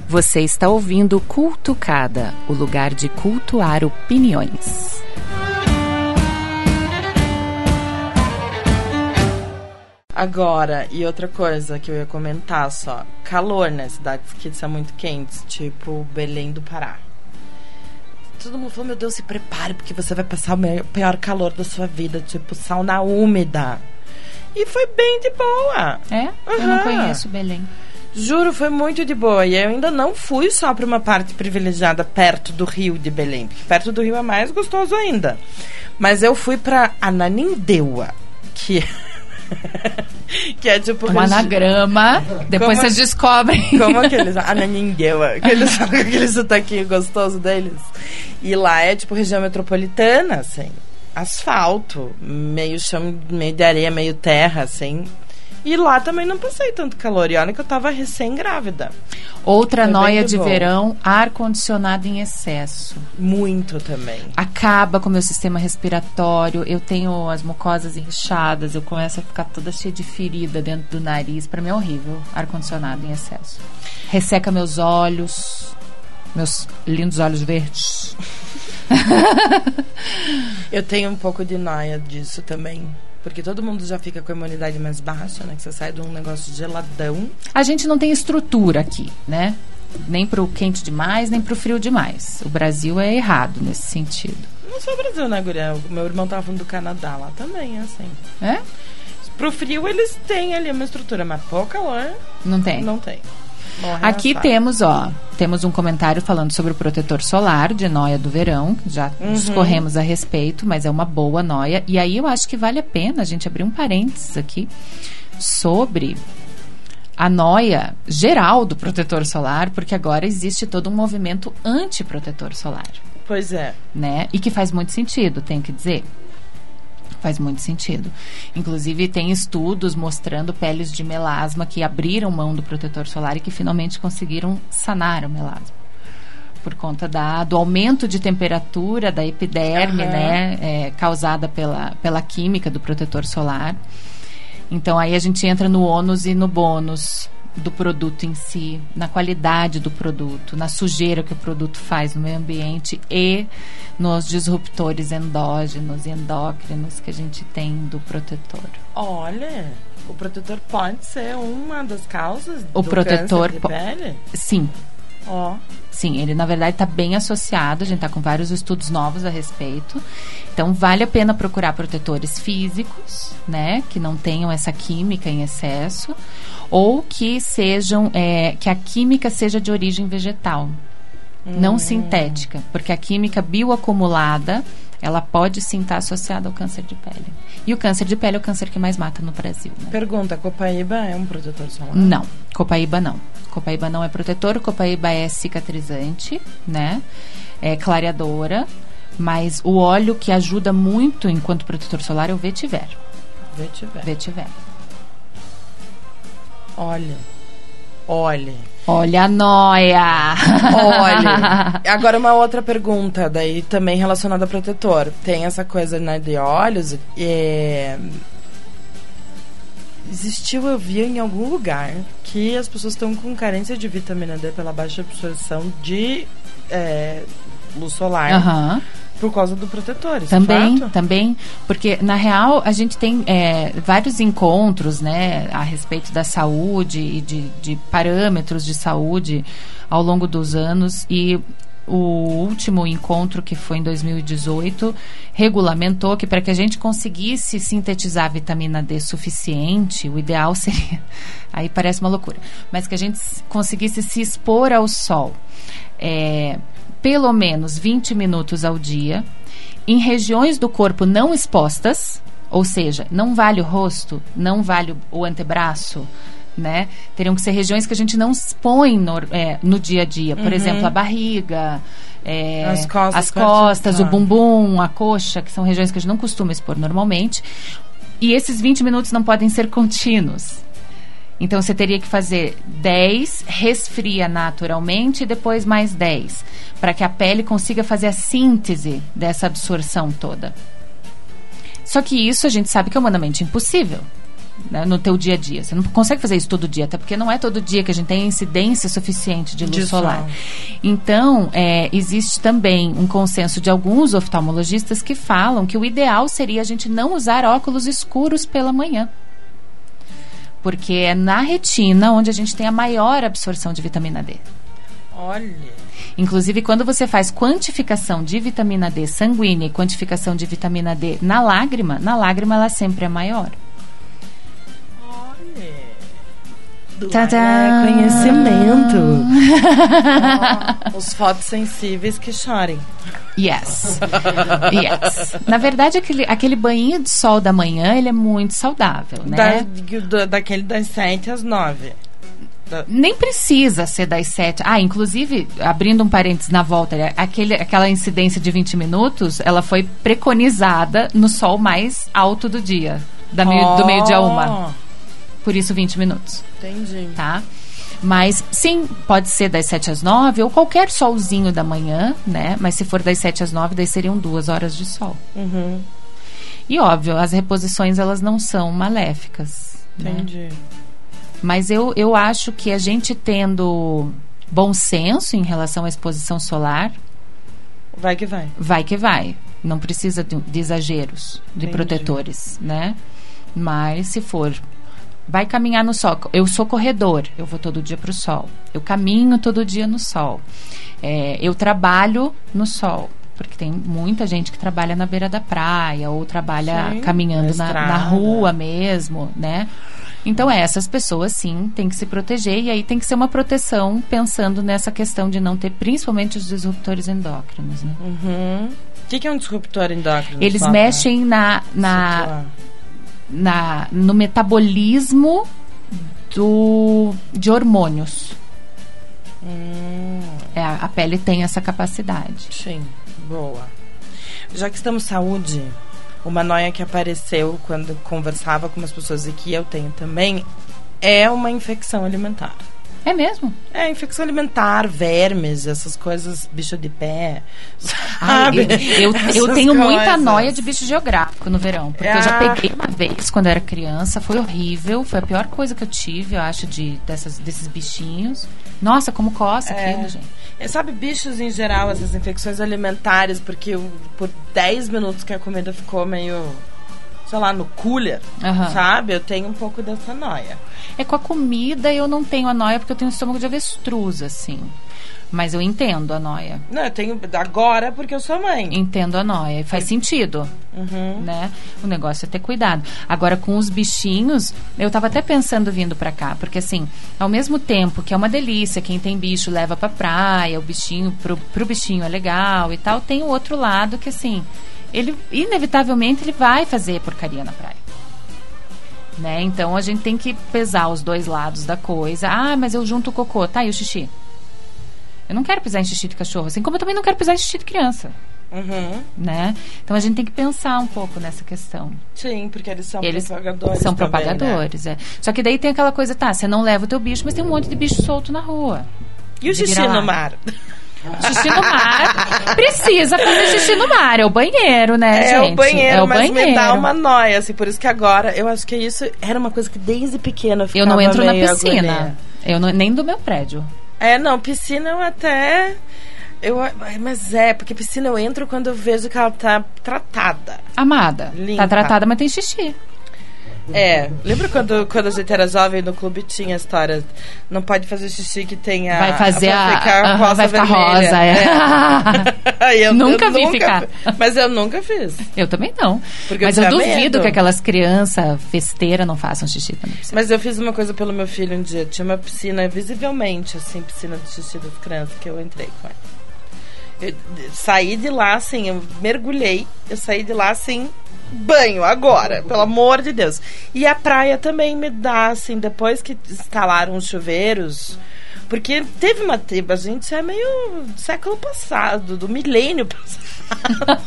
Você está ouvindo Cultucada, o lugar de cultuar opiniões. Agora, e outra coisa que eu ia comentar só. Calor, né? Cidades que são muito quentes, tipo Belém do Pará. Todo mundo falou, meu Deus, se prepare, porque você vai passar o pior calor da sua vida, tipo sauna úmida. E foi bem de boa. É? Eu não conheço Belém. Juro, foi muito de boa. E eu ainda não fui só para uma parte privilegiada perto do Rio de Belém. Porque perto do Rio é mais gostoso ainda. Mas eu fui para Ananindeua, que é tipo... Um anagrama. Depois vocês descobrem. Como aqueles... Ananindeua. Aquele sotaquinho gostoso deles. E lá é tipo região metropolitana, assim. Asfalto. Meio chão, meio de areia, meio terra, assim. E lá também não passei tanto calor. E olha que eu tava recém-grávida. Outra noia de verão, ar-condicionado em excesso. Muito também. Acaba com o meu sistema respiratório. Eu tenho as mucosas inchadas. Eu começo a ficar toda cheia de ferida dentro do nariz. Pra mim é horrível, ar-condicionado em excesso. Resseca meus olhos. Meus lindos olhos verdes. Eu tenho um pouco de noia disso também. Porque todo mundo já fica com a imunidade mais baixa, né? Que você sai de um negócio geladão. A gente não tem estrutura aqui, né? Nem pro quente demais, nem pro frio demais. O Brasil é errado nesse sentido. Não só o Brasil, né, guria? O meu irmão tava falando do Canadá, lá também é assim. É? Pro frio eles têm ali uma estrutura, mas pro calor... Não tem? Não tem. Aqui temos um comentário falando sobre o protetor solar de noia do verão, já discorremos a respeito, mas é uma boa noia. E aí eu acho que vale a pena a gente abrir um parênteses aqui sobre a noia geral do protetor solar, porque agora existe todo um movimento anti-protetor solar. Pois é. Né? E que faz muito sentido, tenho que dizer. Faz muito sentido. Inclusive, tem estudos mostrando peles de melasma que abriram mão do protetor solar e que finalmente conseguiram sanar o melasma. Por conta do aumento de temperatura da epiderme, né? Causada pela química do protetor solar. Então, aí a gente entra no ônus e no bônus do produto em si, na qualidade do produto, na sujeira que o produto faz no meio ambiente e nos disruptores endógenos e endócrinos que a gente tem do protetor. Olha, o protetor pode ser uma das causas o do protetor câncer de pele? Sim. Ó. Sim, ele na verdade está bem associado, a gente está com vários estudos novos a respeito. Então vale a pena procurar protetores físicos, né, que não tenham essa química em excesso, ou que sejam, que a química seja de origem vegetal, não sintética, porque a química bioacumulada, ela pode sim estar associada ao câncer de pele. E o câncer de pele é o câncer que mais mata no Brasil. Né? Pergunta, Copaíba é um protetor solar? Não, Copaíba não. Copaíba não é protetor, Copaíba é cicatrizante, né? É clareadora, mas o óleo que ajuda muito enquanto protetor solar é o vetiver. Vetiver. Olha a noia! Olha. Agora uma outra pergunta, daí também relacionada ao protetor. Tem essa coisa, né, de óleos. Eu vi em algum lugar que as pessoas estão com carência de vitamina D pela baixa absorção de luz solar. Por causa do protetor, Também, porque na real a gente tem vários encontros, né, a respeito da saúde e de parâmetros de saúde ao longo dos anos, e o último encontro, que foi em 2018, regulamentou que para que a gente conseguisse sintetizar a vitamina D suficiente, o ideal seria, aí parece uma loucura, mas que a gente conseguisse se expor ao sol pelo menos 20 minutos ao dia, em regiões do corpo não expostas, ou seja, não vale o rosto, não vale o antebraço, né? Teriam que ser regiões que a gente não expõe no dia a dia. Por exemplo, a barriga, as costas, o bumbum, a coxa, que são regiões que a gente não costuma expor normalmente. E esses 20 minutos não podem ser contínuos. Então, você teria que fazer 10, resfria naturalmente e depois mais 10, para que a pele consiga fazer a síntese dessa absorção toda. Só que isso a gente sabe que é humanamente impossível, né, no teu dia a dia. Você não consegue fazer isso todo dia, até porque não é todo dia que a gente tem incidência suficiente de luz solar. Então, existe também um consenso de alguns oftalmologistas que falam que o ideal seria a gente não usar óculos escuros pela manhã. Porque é na retina onde a gente tem a maior absorção de vitamina D. Olha. Inclusive, quando você faz quantificação de vitamina D sanguínea e quantificação de vitamina D na lágrima ela sempre é maior. Tadã! Conhecimento. Os fotossensíveis que chorem. Yes. Na verdade, aquele banho de sol da manhã, ele é muito saudável, né? Daquele das 7 às 9. Nem precisa ser das 7. Inclusive, abrindo um parênteses na volta, aquela incidência de 20 minutos, ela foi preconizada no sol mais alto do dia, do meio-dia a 1. Por isso 20 minutos. Entendi. Tá? Mas, sim, pode ser das 7 às 9 ou qualquer solzinho da manhã, né? Mas se for das 7 às 9, daí seriam 2 horas de sol. Uhum. E, óbvio, as reposições, elas não são maléficas. Entendi. Né? Mas eu acho que a gente tendo bom senso em relação à exposição solar... Vai que vai. Vai que vai. Não precisa de exageros, de Entendi. protetores, né? Mas, se for... Vai caminhar no sol. Eu sou corredor, eu vou todo dia para o sol. Eu caminho todo dia no sol. Eu trabalho no sol, porque tem muita gente que trabalha na beira da praia ou trabalha caminhando na rua mesmo, né? Então, essas pessoas, sim, têm que se proteger e aí tem que ser uma proteção pensando nessa questão de não ter, principalmente os disruptores endócrinos, né? Uhum. O que é um disruptor endócrino? Eles mexem no metabolismo de hormônios. A pele tem essa capacidade. Sim, boa. Já que estamos saúde, uma noia que apareceu quando conversava com umas pessoas e que eu tenho também é uma infecção alimentar. É mesmo? Infecção alimentar, vermes, essas coisas, bicho de pé, sabe? Eu tenho muita noia de bicho geográfico no verão, porque eu já peguei uma vez quando eu era criança, foi horrível, foi a pior coisa que eu tive, eu acho, desses bichinhos. Nossa, como coça aquilo, gente. Sabe, bichos em geral, essas infecções alimentares, porque por 10 minutos que a comida ficou meio... sei lá, no cooler, sabe? Eu tenho um pouco dessa noia. Com a comida eu não tenho a noia porque eu tenho estômago de avestruz, assim. Mas eu entendo a noia. Não, eu tenho agora porque eu sou mãe. Entendo a noia. Faz sentido, né? O negócio é ter cuidado. Agora, com os bichinhos, eu tava até pensando vindo pra cá. Porque, assim, ao mesmo tempo que é uma delícia, quem tem bicho leva pra praia, o bichinho, pro bichinho é legal e tal, tem o outro lado que, assim... ele inevitavelmente ele vai fazer porcaria na praia, né? Então a gente tem que pesar os dois lados da coisa. Mas eu junto o cocô, tá? E o xixi? Eu não quero pisar em xixi de cachorro, assim como eu também não quero pisar em xixi de criança, né? Então a gente tem que pensar um pouco nessa questão. Sim, porque eles são propagadores. São também, propagadores, né? Só que daí tem aquela coisa, você não leva o teu bicho, mas tem um monte de bicho solto na rua. E o xixi no mar? Xixi no mar. Precisa fazer xixi no mar. É o banheiro, né, gente? O banheiro, mas banheiro. Me dá uma noia, assim. Por isso que agora, eu acho que isso era uma coisa que desde pequena eu ficava Eu não entro na meio piscina. Nem do meu prédio. Não, piscina eu até... mas porque piscina eu entro quando eu vejo que ela tá tratada. Amada. Limpa. Tá tratada, mas tem xixi. Lembra quando a gente era jovem no clube tinha a história, não pode fazer xixi que tenha... Vai fazer vai ficar rosa, eu nunca vi ficar. Mas eu nunca fiz. Eu também não. Porque mas eu duvido que aquelas crianças festeiras não façam xixi também. Mas eu fiz uma coisa pelo meu filho um dia. Tinha uma piscina, visivelmente, assim, piscina de xixi das crianças, que eu entrei com ele. Eu saí de lá, assim, eu mergulhei, eu saí de lá, assim... banho agora, pelo amor de Deus. E a praia também me dá, assim, depois que instalaram os chuveiros, porque teve uma tribo, a gente é meio do século passado, do milênio passado.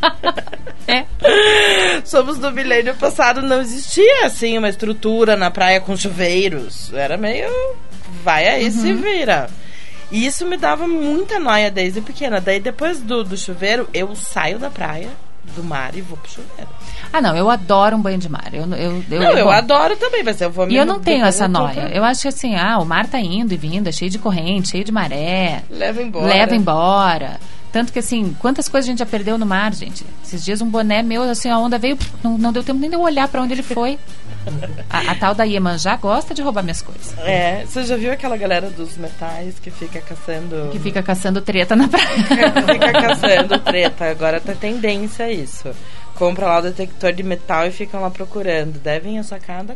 Somos do milênio passado, não existia assim uma estrutura na praia com chuveiros, era meio vai aí, se vira. E isso me dava muita noia desde pequena. Daí depois do chuveiro eu saio da praia do mar e vou pro chuveiro. Ah, não, eu adoro um banho de mar. Eu adoro também, mas eu vou... E eu não tenho essa noia. Eu acho que assim, o mar tá indo e vindo, é cheio de corrente, cheio de maré. Leva embora. Tanto que assim, quantas coisas a gente já perdeu no mar, gente. Esses dias um boné meu, assim, a onda veio, não deu tempo nem de eu olhar pra onde ele foi. A tal da Iemanjá gosta de roubar minhas coisas. Você já viu aquela galera dos metais que fica caçando... Que fica caçando treta na praia. Fica caçando treta. Agora tá tendência isso. Compra lá o detector de metal e ficam lá procurando. Devem achar cada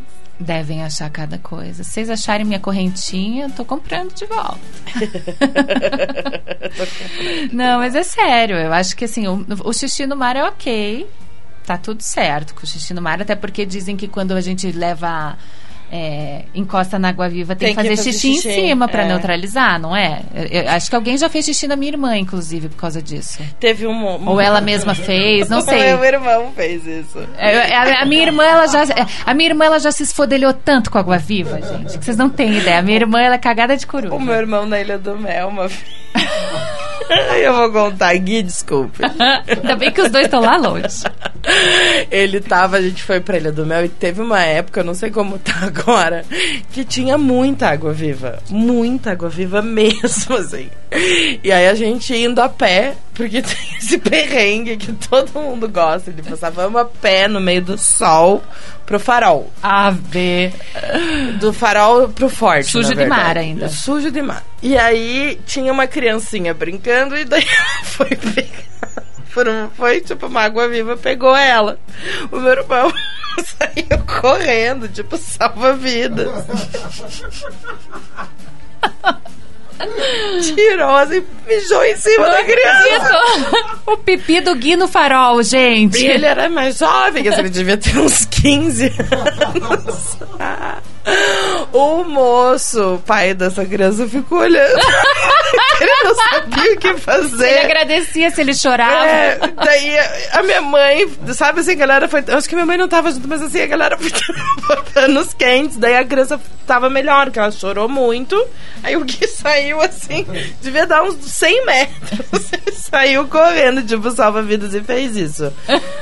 coisa. Se vocês acharem minha correntinha, eu tô comprando de volta. Não, mas é sério. Eu acho que assim, o xixi no mar é ok. Tá tudo certo com o xixi no mar. Até porque dizem que quando a gente leva... encosta na água viva, tem que fazer xixi em cima pra neutralizar, não é? Eu acho que alguém já fez xixi na minha irmã, inclusive, por causa disso. Teve ou ela mesma fez, não sei. Meu irmão fez isso. A minha irmã, ela já se esfodelhou tanto com a água viva, gente, que vocês não têm ideia. A minha irmã, ela é cagada de coruja. O meu irmão na Ilha do Mel, uma vez. Eu vou contar, Gui, desculpe. Ainda bem que os dois estão lá longe. A gente foi pra Ilha do Mel e teve uma época, eu não sei como tá agora, que tinha muita água viva mesmo, assim. E aí a gente indo a pé, porque tem esse perrengue que todo mundo gosta de passar. Vamos a pé no meio do sol pro farol. Do farol pro forte, sujo de mar ainda. Sujo de mar. E aí tinha uma criancinha brincando e daí ela foi pegar. Foi tipo uma água viva, pegou ela. O meu irmão saiu correndo, tipo salva-vidas. Tirou assim, mijou em cima da criança. O pipi do Gui no farol, gente. E ele era mais jovem, assim, ele devia ter uns 15 anos. O moço, o pai dessa criança, ficou olhando. Ele não sabia o que fazer. Ele agradecia se ele chorava. Daí a minha mãe, sabe assim, a galera foi... Acho que minha mãe não tava junto, mas assim, a galera foi botando os quentes. Daí a criança tava melhor, porque ela chorou muito. Aí o Gui saiu assim, devia dar uns 100 metros. Ele saiu correndo, tipo, salva-vidas e fez isso.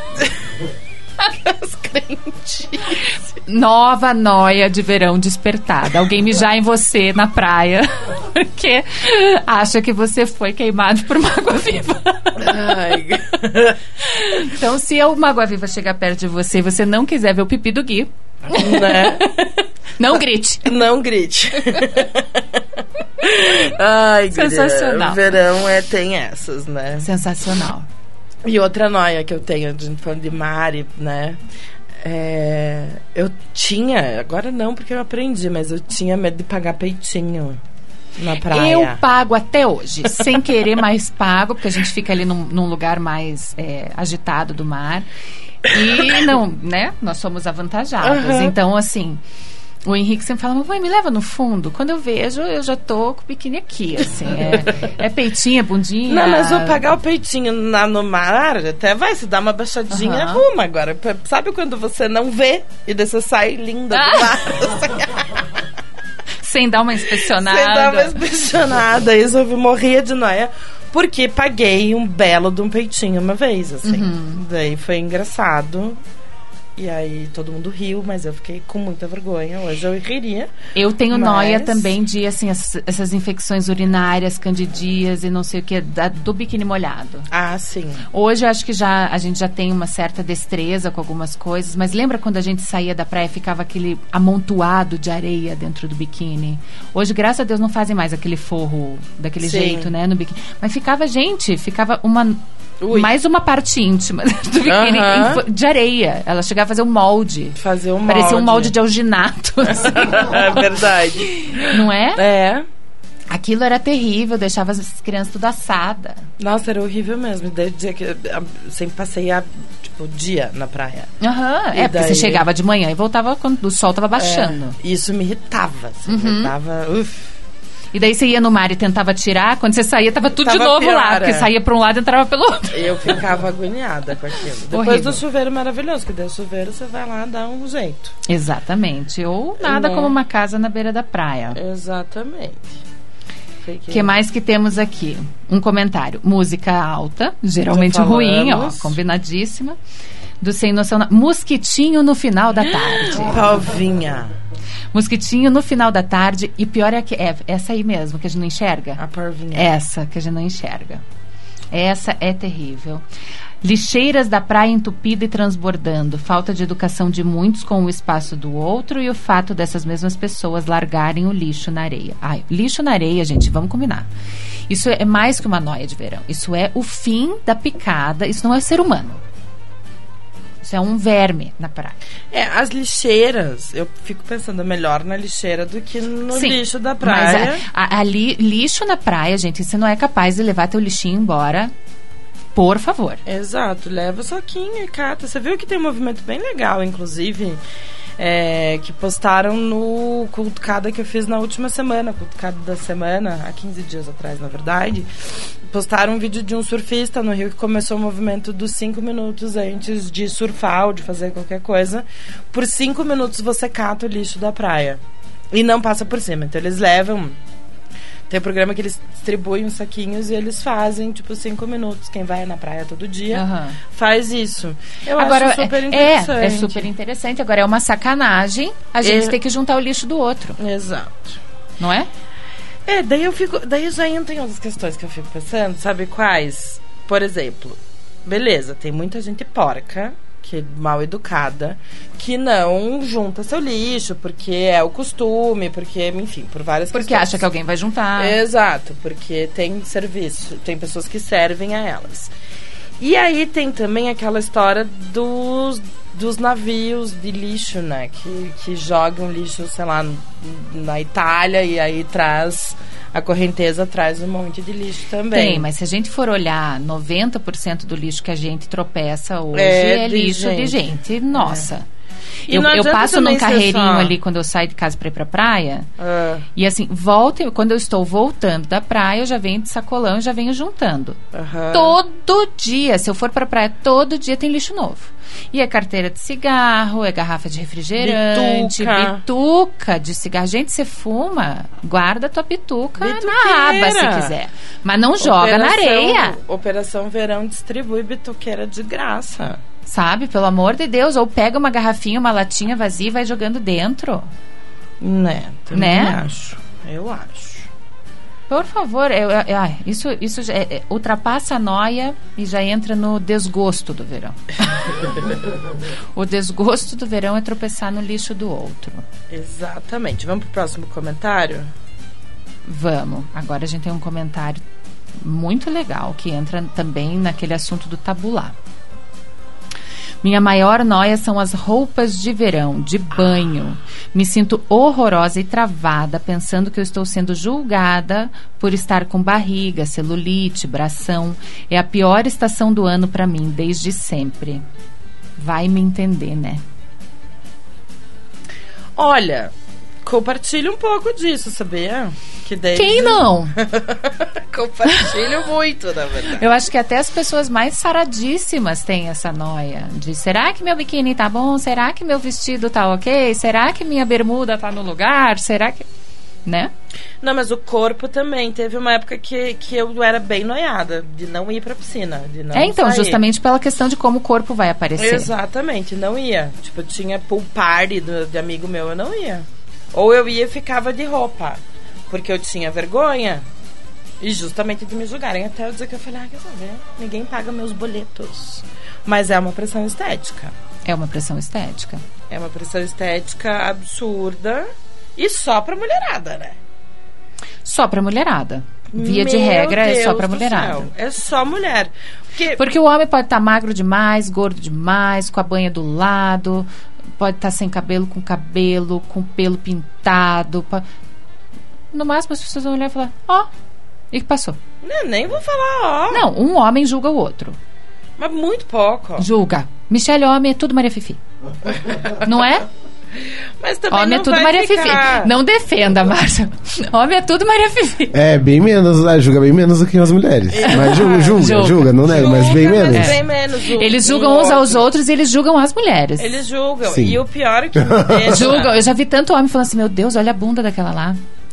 As crentes. Nova noia de verão despertada. Alguém mijar em você na praia porque acha que você foi queimado por uma água-viva. Então, se uma água-viva chegar perto de você e você não quiser ver o pipi do Gui, né? Não grite. Não grite. Ai, sensacional. O verão tem essas, né? Sensacional. E outra noia que eu tenho, a gente falando de mar, né? Eu tinha, agora não porque eu aprendi, mas eu tinha medo de pagar peitinho na praia. Eu pago até hoje, sem querer, mas pago, porque a gente fica ali num lugar mais agitado do mar. E não, né? Nós somos avantajados. Então, assim, o Henrique sempre fala, mãe, me leva no fundo. Quando eu vejo, eu já tô com o biquíni aqui, assim. É peitinho, é bundinha. Não, mas vou pagar o peitinho no mar, até vai, se dá uma baixadinha, arruma agora. Sabe quando você não vê e daí você sai linda do mar? Sem dar uma inspecionada. Sem dar uma inspecionada. Isso eu morria de noia. Porque paguei um belo de um peitinho uma vez, assim. Daí foi engraçado. E aí todo mundo riu, mas eu fiquei com muita vergonha. Hoje eu riria. Eu tenho noia também de, assim, essas infecções urinárias, candidias e não sei o que, do biquíni molhado. Ah, sim. Hoje eu acho que a gente já tem uma certa destreza com algumas coisas, mas lembra quando a gente saía da praia e ficava aquele amontoado de areia dentro do biquíni? Hoje, graças a Deus, não fazem mais aquele forro daquele jeito, né, no biquíni. Mas ficava mais uma parte íntima do biquíni de areia. Ela chegava a fazer um molde. Parecia um molde de alginato. Assim. É verdade. Não é? É. Aquilo era terrível, deixava as crianças tudo assada. Nossa, era horrível mesmo. Daí dizia que eu sempre passei o dia na praia. Porque você chegava de manhã e voltava quando o sol tava baixando. Isso me irritava. Assim, me irritava. E daí você ia no mar e tentava tirar, quando você saía tava tudo de novo pior, lá, porque saía pra um lado e entrava pelo outro. Eu ficava agoniada com aquilo. Depois do chuveiro maravilhoso, que daí o chuveiro você vai lá dar um jeito. Exatamente. Ou nada como uma casa na beira da praia. Exatamente. O que mais que temos aqui? Um comentário. Música alta, geralmente ruim, ó, combinadíssima. Do Sem Noção. Mosquitinho no final da tarde. Palvinha. Mosquitinho no final da tarde. E pior é que é essa aí mesmo, que a gente não enxerga. A parvinha. Essa que a gente não enxerga. Essa é terrível. Lixeiras da praia entupida e transbordando. Falta de educação de muitos com o espaço do outro e o fato dessas mesmas pessoas largarem o lixo na areia. Ai, lixo na areia, gente, vamos combinar. Isso é mais que uma noia de verão. Isso é o fim da picada. Isso não é ser humano. Isso é um verme na praia. As lixeiras, eu fico pensando melhor na lixeira do que no lixo da praia. Mas lixo na praia, gente, você não é capaz de levar teu lixinho embora, por favor. Exato, leva o saquinho e cata. Você viu que tem um movimento bem legal, inclusive, que postaram no Cutucada que eu fiz na última semana, Cutucada da semana, há 15 dias atrás, na verdade. Postaram um vídeo de um surfista no Rio que começou o movimento dos 5 minutos antes de surfar ou de fazer qualquer coisa. Por 5 minutos você cata o lixo da praia e não passa por cima. Então eles levam... Tem um programa que eles distribuem os saquinhos e eles fazem, 5 minutos. Quem vai na praia todo dia faz isso. Eu acho super interessante. É super interessante. Agora, é uma sacanagem a gente ter que juntar o lixo do outro. Exato. Não é? Daí já entra em outras questões que eu fico pensando, sabe quais? Por exemplo, beleza, tem muita gente porca, que é mal educada, que não junta seu lixo, porque é o costume, porque, enfim, por várias questões. Porque acha que alguém vai juntar. Exato, porque tem serviço, tem pessoas que servem a elas. E aí tem também aquela história dos navios de lixo, né? Que jogam lixo, sei lá, na Itália e aí a correnteza traz um monte de lixo também. Tem, mas se a gente for olhar, 90% do lixo que a gente tropeça hoje é lixo de gente. Nossa. Eu passo num carreirinho ali quando eu saio de casa pra ir pra praia. E assim, quando eu estou voltando da praia, eu já venho de sacolão e já venho juntando. Todo dia, se eu for pra praia, todo dia tem lixo novo. E é carteira de cigarro, é garrafa de refrigerante, bituca de cigarro. Gente, você fuma, guarda tua bituca na aba se quiser. Mas não joga na areia. Operação Verão distribui bituqueira de graça. Sabe, pelo amor de Deus. Ou pega uma garrafinha, uma latinha vazia e vai jogando dentro. Também acho. Eu acho. Por favor, isso ultrapassa a noia e já entra no desgosto do verão. O desgosto do verão é tropeçar no lixo do outro. Exatamente. Vamos pro próximo comentário? Vamos. Agora a gente tem um comentário muito legal que entra também naquele assunto do tabular. Minha maior noia são as roupas de verão, de banho. Me sinto horrorosa e travada, pensando que eu estou sendo julgada por estar com barriga, celulite, bração. É a pior estação do ano para mim, desde sempre. Vai me entender, né? Olha, compartilha um pouco disso, sabia? Quem não? Compartilho muito, na verdade. Eu acho que até as pessoas mais saradíssimas têm essa noia de: será que meu biquíni tá bom? Será que meu vestido tá ok? Será que minha bermuda tá no lugar? Será que... Né? Não, mas o corpo também. Teve uma época que eu era bem noiada de não ir pra piscina, de não então, sair. Justamente pela questão de como o corpo vai aparecer. Exatamente, não ia. Tipo, tinha pool party de amigo meu, eu não ia. Ou eu ia e ficava de roupa, porque eu tinha vergonha. E justamente de me julgarem. Até o dia que eu falei, quer saber? Ninguém paga meus boletos. Mas é uma pressão estética. É uma pressão estética. É uma pressão estética absurda. E só pra mulherada, né? Só pra mulherada. Via de regra, é só pra mulherada. É só mulher. Porque o homem pode estar magro demais, gordo demais, com a banha do lado, pode estar sem cabelo, com pelo pintado. No máximo as pessoas vão olhar e falar, e que passou? Nem vou falar, Não, um homem julga o outro. Mas muito pouco. Julga. Michele, homem é tudo Maria Fifi. Não é? Mas também homem não é tudo vai Maria ficar... Fifi. Não defenda, Márcia. Homem é tudo Maria Fifi. É, bem menos. Julga bem menos do que as mulheres. Mas julga, não nego, mas bem menos. Bem menos. Eles julgam uns aos outros e eles julgam as mulheres. Eles julgam. Sim. E o pior é que... Julgam. Eu já vi tanto homem falando assim, meu Deus, olha a bunda daquela lá.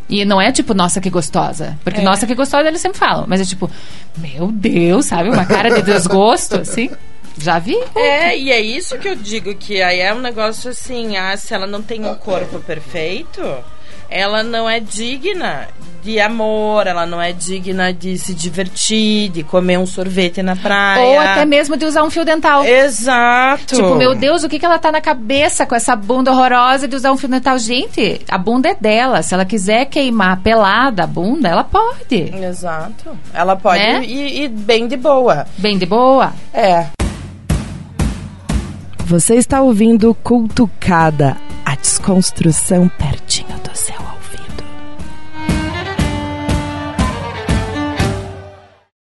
E não é tipo, nossa, que gostosa. Porque nossa, que gostosa eles sempre falam. Mas é tipo, meu Deus, sabe? Uma cara de desgosto, assim. Já vi. E é isso que eu digo, que aí é um negócio assim, se ela não tem um corpo perfeito, ela não é digna de amor, ela não é digna de se divertir, de comer um sorvete na praia. Ou até mesmo de usar um fio dental. Exato. Tipo, meu Deus, o que ela tá na cabeça com essa bunda horrorosa de usar um fio dental? Gente, a bunda é dela. Se ela quiser queimar pelada a bunda, ela pode. Exato. Ela pode ir bem de boa. Bem de boa. Você está ouvindo Cutucada, a desconstrução perto